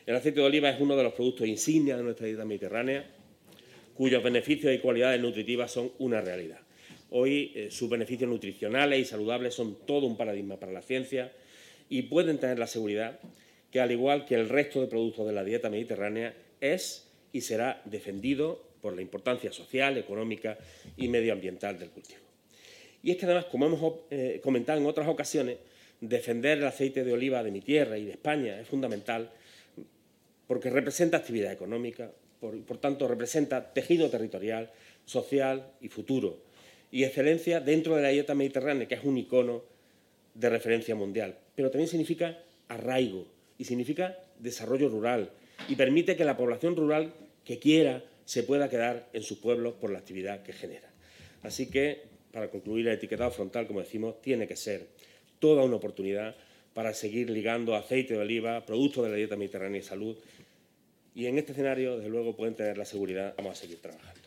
El aceite de oliva es uno de los productos insignia de nuestra dieta mediterránea, cuyos beneficios y cualidades nutritivas son una realidad. Hoy sus beneficios nutricionales y saludables son todo un paradigma para la ciencia y pueden tener la seguridad que, al igual que el resto de productos de la dieta mediterránea, es y será defendido por la importancia social, económica y medioambiental del cultivo. Y es que además, como hemos comentado en otras ocasiones, defender el aceite de oliva de mi tierra y de España es fundamental porque representa actividad económica, por tanto representa tejido territorial, social y futuro, y excelencia dentro de la dieta mediterránea, que es un icono de referencia mundial. Pero también significa arraigo y significa desarrollo rural y permite que la población rural que quiera se pueda quedar en sus pueblos por la actividad que genera. Así que, para concluir, el etiquetado frontal, como decimos, tiene que ser toda una oportunidad para seguir ligando aceite de oliva, productos de la dieta mediterránea y salud. Y en este escenario, desde luego, pueden tener la seguridad, vamos a seguir trabajando.